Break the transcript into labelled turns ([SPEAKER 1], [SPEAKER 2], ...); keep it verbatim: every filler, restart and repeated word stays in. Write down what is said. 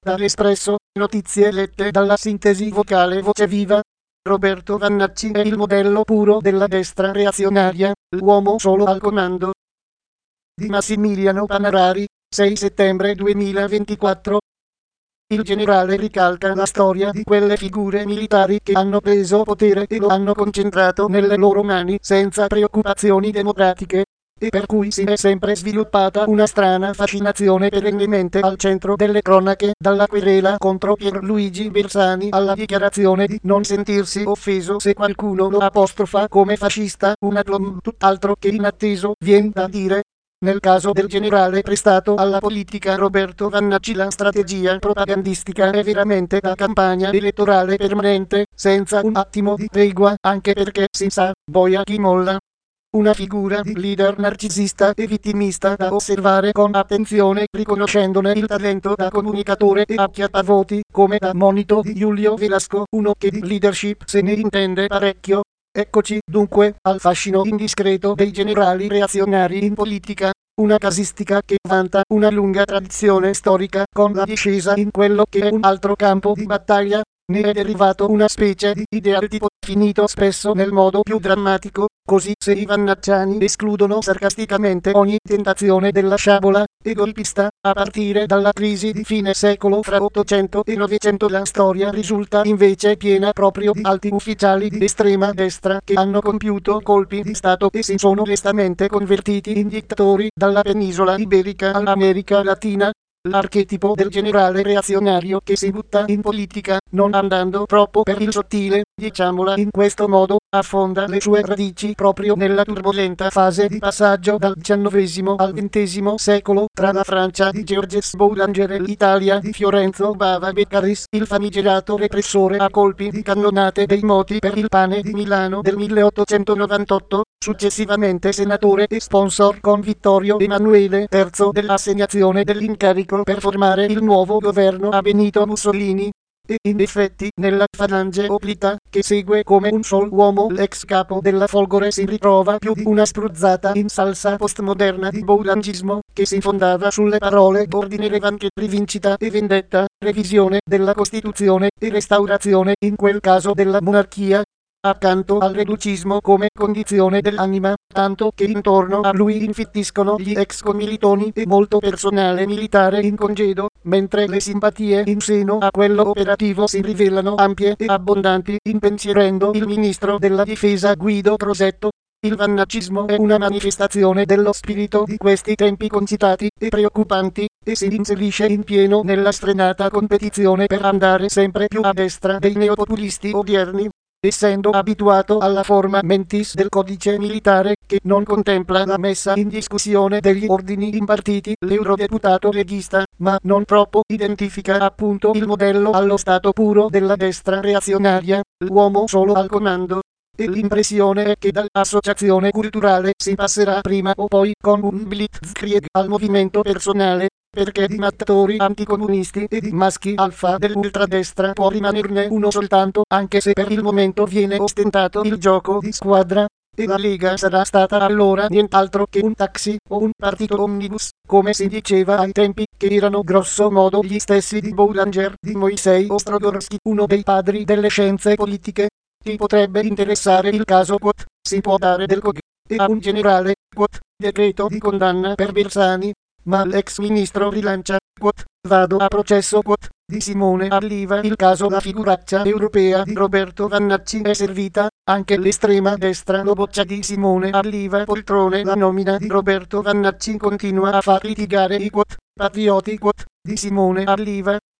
[SPEAKER 1] Dall'Espresso, notizie lette dalla sintesi vocale Voce Viva. Roberto Vannacci è il modello puro della destra reazionaria, l'uomo solo al comando. Di Massimiliano Panarari, sei settembre duemilaventiquattro. Il generale ricalca la storia di quelle figure militari che hanno preso potere e lo hanno concentrato nelle loro mani senza preoccupazioni democratiche, e per cui si è sempre sviluppata una strana fascinazione perennemente al centro delle cronache, dalla querela contro Pierluigi Bersani alla dichiarazione di non sentirsi offeso se qualcuno lo apostrofa come fascista, un aplomb tutt'altro che inatteso, vien da dire. Nel caso del generale prestato alla politica Roberto Vannacci la strategia propagandistica è veramente da campagna elettorale permanente, senza un attimo di tregua, anche perché si sa, boia chi molla. Una figura di leader narcisista e vittimista da osservare con attenzione, riconoscendone il talento da comunicatore e acchiappavoti, come da monito di Giulio Velasco, uno che di leadership se ne intende parecchio. Eccoci, dunque, al fascino indiscreto dei generali reazionari in politica, una casistica che vanta una lunga tradizione storica con la discesa in quello che è un altro campo di battaglia. Ne è derivato una specie di idealtipo, finito spesso nel modo più drammatico, così se i vannacciani escludono sarcasticamente ogni tentazione della sciabola e golpista, a partire dalla crisi di fine secolo fra Ottocento e Novecento la storia risulta invece piena proprio di alti ufficiali di estrema destra che hanno compiuto colpi di Stato e si sono lestamente convertiti in dittatori, dalla penisola iberica all'America Latina. L'archetipo del generale reazionario che si butta in politica, non andando troppo per il sottile, diciamola in questo modo, affonda le sue radici proprio nella turbolenta fase di passaggio dal diciannovesimo al ventesimo secolo, tra la Francia di Georges Boulanger e l'Italia di Fiorenzo Bava Beccaris, il famigerato repressore a colpi di cannonate dei moti per il pane di Milano del milleottocentonovantotto, successivamente senatore e sponsor con Vittorio Emanuele terzo dell'assegnazione dell'incarico per formare il nuovo governo a Benito Mussolini. E in effetti, nella falange oblita, che segue come un sol uomo l'ex capo della Folgore si ritrova più di una spruzzata in salsa postmoderna di boulangismo, che si fondava sulle parole d'ordine revanche, rivincita e vendetta, revisione della Costituzione e restaurazione in quel caso della monarchia, accanto al reducismo come condizione dell'anima, tanto che intorno a lui infittiscono gli ex commilitoni e molto personale militare in congedo, mentre le simpatie in seno a quello operativo si rivelano ampie e abbondanti, impensierendo il ministro della difesa Guido Crosetto. Il vannaccismo è una manifestazione dello spirito di questi tempi concitati e preoccupanti, e si inserisce in pieno nella sfrenata competizione per andare sempre più a destra dei neopopulisti odierni, essendo abituato alla forma mentis del codice militare, che non contempla la messa in discussione degli ordini impartiti, l'eurodeputato leghista, ma non troppo identifica appunto il modello allo stato puro della destra reazionaria, l'uomo solo al comando. E l'impressione è che dall'associazione culturale si passerà prima o poi con un blitzkrieg al movimento personale, perché di mattatori anticomunisti e di maschi alfa dell'ultradestra può rimanerne uno soltanto, anche se per il momento viene ostentato il gioco di squadra, e la Lega sarà stata allora nient'altro che un taxi o un partito omnibus, come si diceva ai tempi, che erano grosso modo gli stessi di Boulanger, di Moisei Ostrogorsky, uno dei padri delle scienze politiche. Ti potrebbe interessare il caso quote, si può dare del cog, e a un generale, quote, decreto di condanna per Bersani, ma l'ex ministro rilancia, quote, vado a processo, quote, di Simone Alliva. Il caso la figuraccia europea di Roberto Vannacci è servita, anche l'estrema destra lo boccia di Simone Alliva poltrone. La nomina di Roberto Vannacci continua a far litigare i quote, patrioti quote, di Simone Alliva,